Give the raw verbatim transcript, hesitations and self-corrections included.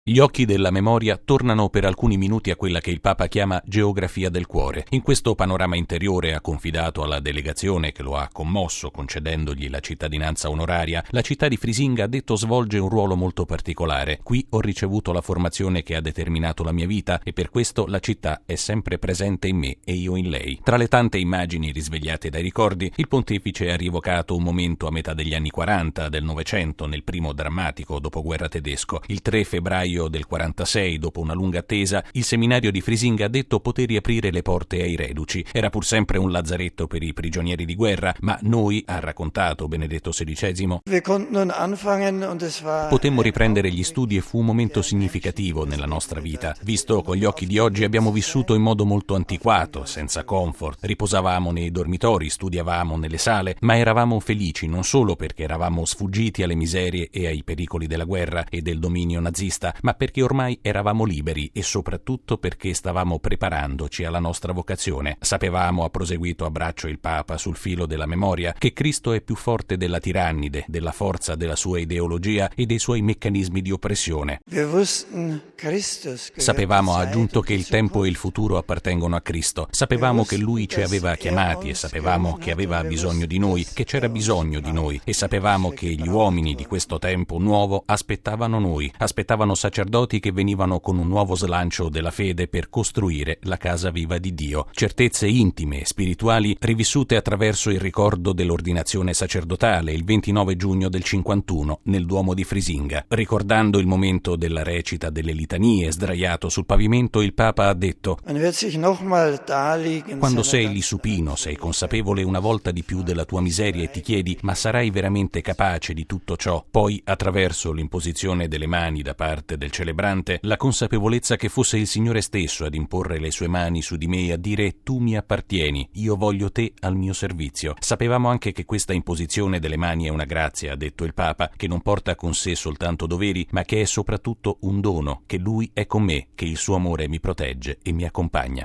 Gli occhi della memoria tornano per alcuni minuti a quella che il Papa chiama geografia del cuore. In questo panorama interiore ha confidato alla delegazione che lo ha commosso concedendogli la cittadinanza onoraria. La città di Frisinga, ha detto, svolge un ruolo molto particolare. Qui ho ricevuto la formazione che ha determinato la mia vita e per questo la città è sempre presente in me e io in lei. Tra le tante immagini risvegliate dai ricordi, il pontefice ha rievocato un momento a metà degli anni quaranta del Novecento, nel primo drammatico dopoguerra tedesco. Il tre febbraio del quarantasei, dopo una lunga attesa, il seminario di Frisinga, ha detto, poté riaprire le porte ai reduci. Era pur sempre un lazzaretto per i prigionieri di guerra, ma noi, ha raccontato Benedetto sedicesimo, potemmo riprendere gli studi e fu un momento significativo nella nostra vita. Visto con gli occhi di oggi, abbiamo vissuto in modo molto antiquato, senza comfort. Riposavamo nei dormitori, studiavamo nelle sale, ma eravamo felici non solo perché eravamo sfuggiti alle miserie e ai pericoli della guerra e del dominio nazista, ma perché ormai eravamo liberi e soprattutto perché stavamo preparandoci alla nostra vocazione. Sapevamo, ha proseguito a braccio il Papa sul filo della memoria, che Cristo è più forte della tirannide, della forza della sua ideologia e dei suoi meccanismi di oppressione. Sapevamo, ha aggiunto, che il tempo e il futuro appartengono a Cristo. Sapevamo che Lui ci aveva chiamati e sapevamo che aveva bisogno di noi, che c'era bisogno di noi, e sapevamo che gli uomini di questo tempo nuovo aspettavano noi, aspettavano sacerdoti che venivano con un nuovo slancio della fede per costruire la casa viva di Dio. Certezze intime e spirituali rivissute attraverso il ricordo dell'ordinazione sacerdotale il ventinove giugno del cinquantuno nel Duomo di Frisinga. Ricordando il momento della recita delle litanie, sdraiato sul pavimento, il Papa ha detto: quando sei lì supino, sei consapevole una volta di più della tua miseria e ti chiedi: ma sarai veramente capace di tutto ciò? Poi, attraverso l'imposizione delle mani da parte del celebrante, la consapevolezza che fosse il Signore stesso ad imporre le sue mani su di me e a dire: tu mi appartieni, io voglio te al mio servizio. Sapevamo anche che questa imposizione delle mani è una grazia, ha detto il Papa, che non porta con sé soltanto doveri, ma che è soprattutto un dono, che Lui è con me, che il suo amore mi protegge e mi accompagna.